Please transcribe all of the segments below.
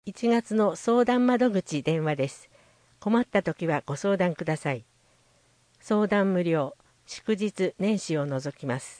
1月の相談窓口電話です。困った時はご相談ください。相談無料、祝日年始を除きます。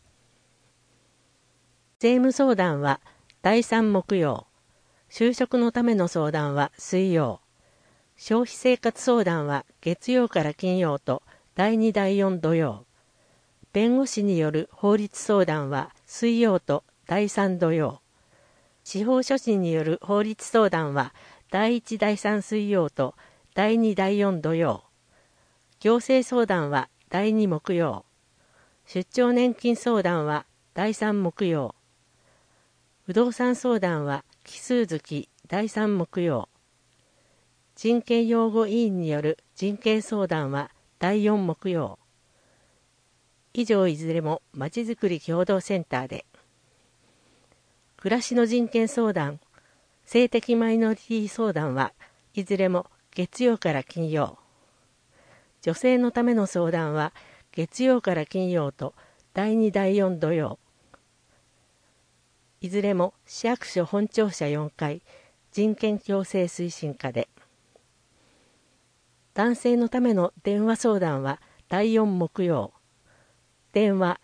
税務相談は第3木曜、就職のための相談は水曜、消費生活相談は月曜から金曜と第2第4土曜、弁護士による法律相談は水曜と第3土曜、司法書士による法律相談は第1第3水曜と第2第4土曜、行政相談は第2木曜、出張年金相談は第3木曜、不動産相談は奇数月第3木曜、人権擁護委員による人権相談は第4木曜。以上いずれもまちづくり共同センターで。暮らしの人権相談、性的マイノリティ相談はいずれも月曜から金曜。女性のための相談は月曜から金曜と第2第4土曜。いずれも市役所本庁舎4階人権共生推進課で。男性のための電話相談は第4木曜。電話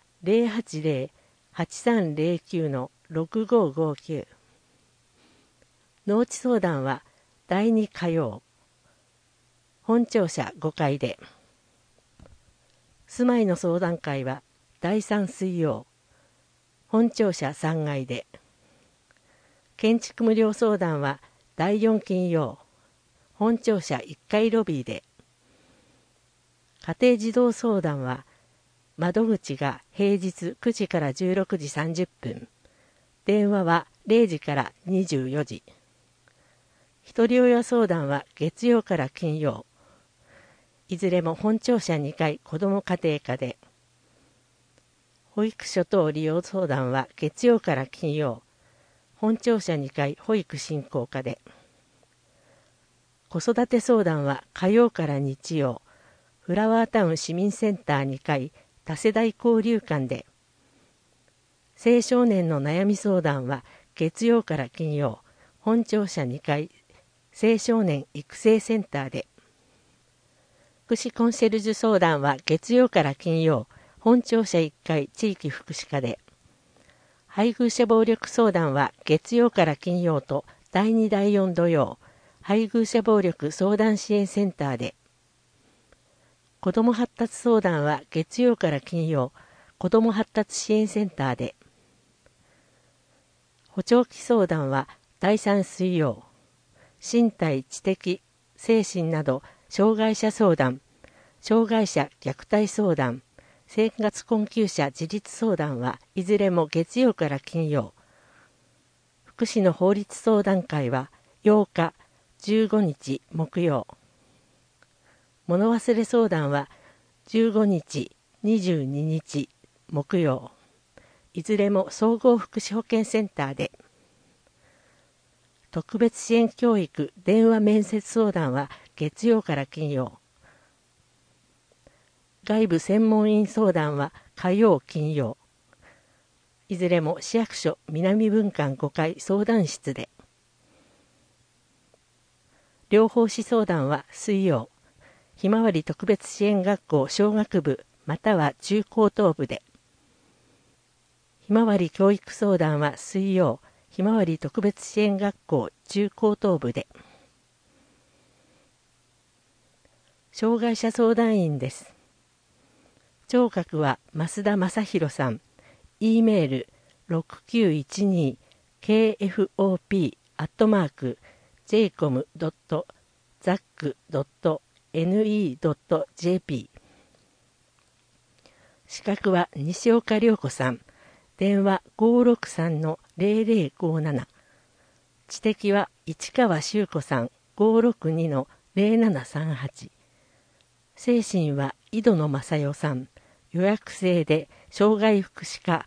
080-8309-6559。農地相談は第2火曜。本庁舎5階で。住まいの相談会は第3水曜。本庁舎3階で。建築無料相談は第4金曜。本庁舎1階ロビーで。家庭児童相談は窓口が平日9時から16時30分。電話は0時から24時。一人親相談は月曜から金曜。いずれも本庁舎2階子ども家庭課で。保育所等利用相談は月曜から金曜。本庁舎2階保育振興課で。子育て相談は火曜から日曜。フラワータウン市民センター2階多世代交流館で。青少年の悩み相談は月曜から金曜。本庁舎2階青少年育成センターで。福祉コンシェルジュ相談は月曜から金曜。本庁舎1階地域福祉課で。配偶者暴力相談は月曜から金曜と第2第4土曜。配偶者暴力相談支援センターで。子ども発達相談は月曜から金曜。子ども発達支援センターで。補聴器相談は第3水曜。身体、知的、精神など障害者相談、障害者虐待相談、生活困窮者自立相談はいずれも月曜から金曜。福祉の法律相談会は8日、15日木曜。物忘れ相談は15日、22日木曜。いずれも総合福祉保健センターで。特別支援教育電話面接相談は月曜から金曜。外部専門員相談は火曜金曜。いずれも市役所南分館5階相談室で。療法士相談は水曜。ひまわり特別支援学校小学部または中高等部で。ひまわり教育相談は水曜。ひまわり特別支援学校中高等部で。障害者相談員です。聴覚は増田正弘さん。E メール6912kfop@jacom.ne.jp。資格は西岡涼子さん。電話563-0057。知的は市川修子さん。562-0738。精神は井戸野正代さん。予約制で障害福祉課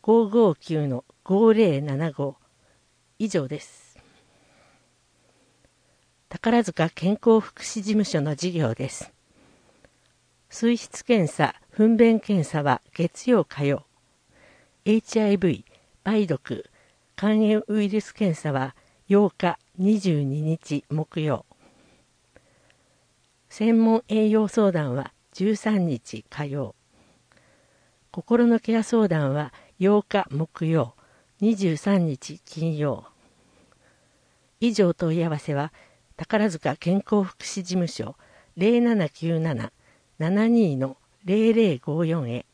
559-5075。以上です。宝塚健康福祉事務所の事業です。水質検査、糞便検査は月曜火曜。HIV、梅毒、肝炎ウイルス検査は8日、 22日木曜。専門栄養相談は13日火曜。心のケア相談は8日木曜、23日金曜。以上問い合わせは宝塚健康福祉事務所 0797-72-0054 へ。